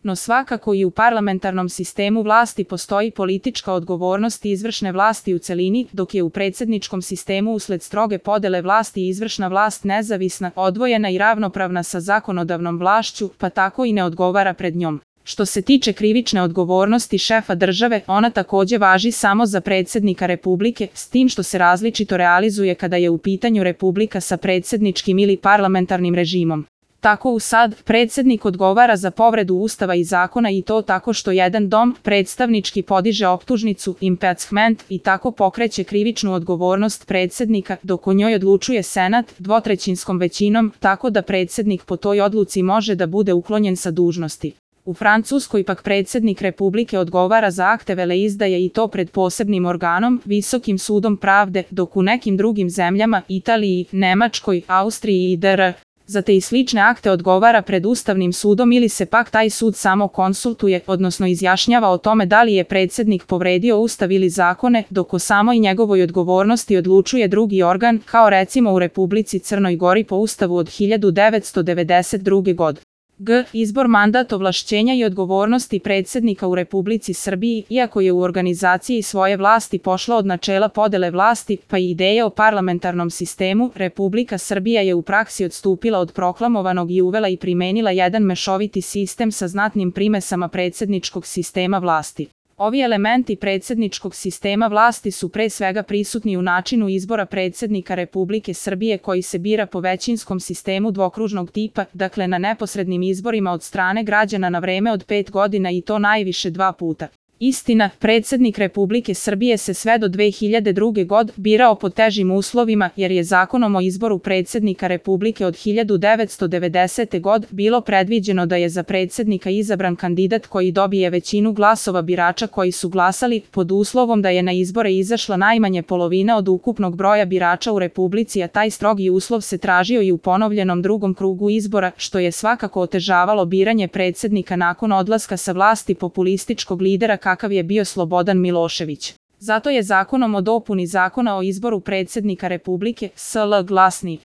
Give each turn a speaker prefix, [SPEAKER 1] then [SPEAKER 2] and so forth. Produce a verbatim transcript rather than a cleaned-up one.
[SPEAKER 1] No svakako i u parlamentarnom sistemu vlasti postoji politička odgovornost izvršne vlasti u celini, dok je u predsjedničkom sistemu usled stroge podele vlasti izvršna vlast nezavisna, odvojena i ravnopravna sa zakonodavnom vlašću, pa tako i ne odgovara pred njom. Što se tiče krivične odgovornosti šefa države, ona također važi samo za predsjednika Republike, s tim što se različito realizuje kada je u pitanju Republika sa predsjedničkim ili parlamentarnim režimom. Tako u sad, predsjednik odgovara za povredu Ustava i zakona i to tako što jedan dom, predstavnički, podiže optužnicu, impeachment, i tako pokreće krivičnu odgovornost predsjednika, dok o njoj odlučuje Senat dvotrećinskom većinom, tako da predsjednik po toj odluci može da bude uklonjen sa dužnosti. U Francuskoj pak predsjednik Republike odgovara za akte veleizdaje i to pred posebnim organom, Visokim sudom pravde, dok u nekim drugim zemljama, Italiji, Nemačkoj, Austriji i dr. za te i slične akte odgovara pred Ustavnim sudom ili se pak taj sud samo konsultuje, odnosno izjašnjava o tome da li je predsjednik povredio Ustav ili zakone, dok o samoj njegovoj odgovornosti odlučuje drugi organ, kao recimo u Republici Crnoj Gori po Ustavu od hiljadu devetsto devedeset druge. godine. G. Izbor, mandat, ovlašćenja i odgovornosti predsjednika u Republici Srbiji. Iako je u organizaciji svoje vlasti pošla od načela podele vlasti, pa i ideje o parlamentarnom sistemu, Republika Srbija je u praksi odstupila od proklamovanog i uvela i primenila jedan mešoviti sistem sa znatnim primesama predsjedničkog sistema vlasti. Ovi elementi predsjedničkog sistema vlasti su pre svega prisutni u načinu izbora predsjednika Republike Srbije koji se bira po većinskom sistemu dvokružnog tipa, dakle na neposrednim izborima od strane građana na vreme od pet godina i to najviše dva puta. Istina, predsjednik Republike Srbije se sve do dve hiljade druge. godine birao pod težim uslovima jer je zakonom o izboru predsjednika Republike od hiljadu devetsto devedesete. godine bilo predviđeno da je za predsjednika izabran kandidat koji dobije većinu glasova birača koji su glasali, pod uslovom da je na izbore izašla najmanje polovina od ukupnog broja birača u Republici, a taj strogi uslov se tražio i u ponovljenom drugom krugu izbora, što je svakako otežavalo biranje predsjednika nakon odlaska sa vlasti populističkog lidera kakav je bio Slobodan Milošević. Zato je zakonom o dopuni Zakona o izboru predsjednika Republike S L glasni